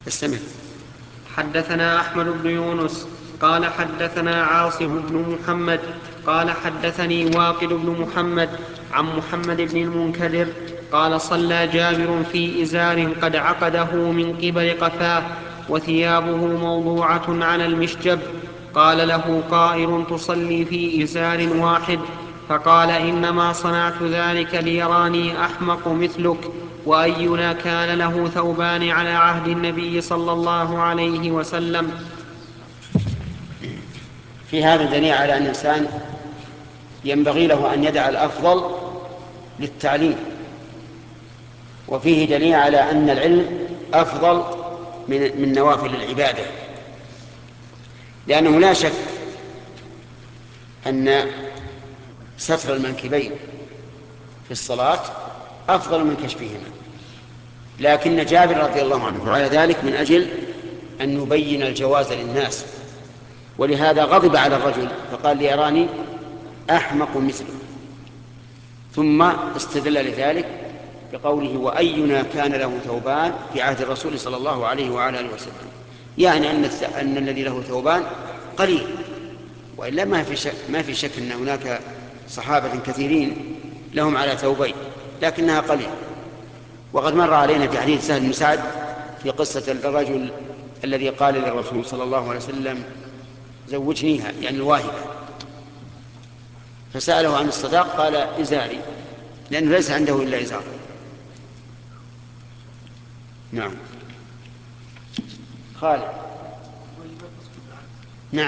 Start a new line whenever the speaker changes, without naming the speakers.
استمع.
حدثنا أحمد بن يونس قال حدثنا عاصم بن محمد قال حدثني واقد بن محمد عن محمد بن المنكدر قال صلى جابر في إزار قد عقده من قبل قفاه وثيابه موضوعة على المشجب. قال له قائل تصلي في إزار واحد؟ فقال إنما صنعت ذلك ليراني أحمق مثلك، وأينا كان له ثوبان على عهد النبي صلى الله عليه وسلم.
في هذا دليل على أن الإنسان ينبغي له أن يدع الأفضل للتعليم، وفيه دليل على أن العلم أفضل من نوافل العبادة، لأنه لا شك أن ستر المنكبين في الصلاة أفضل من كشفهما، لكن جابر رضي الله عنه فعل ذلك من أجل أن يبين الجواز للناس، ولهذا غضب على الرجل فقال ليراني أحمق مثله، ثم استدل لذلك بقوله وأينا كان له ثوبان في عهد الرسول صلى الله عليه وعلى آله وسلم، يعني أن الذي له ثوبان قليل، وإلا ما في شك أن هناك صحابة كثيرين لهم على ثوبين لكنها قليل. وقد مر علينا في حديث سهل بن سعد في قصة الرجل الذي قال للرسول صلى الله عليه وسلم زوجنيها، يعني الواهبة، فسأله عن الصداق قال إزاري، لأنه ليس عنده إلا إزار. نعم. خالد.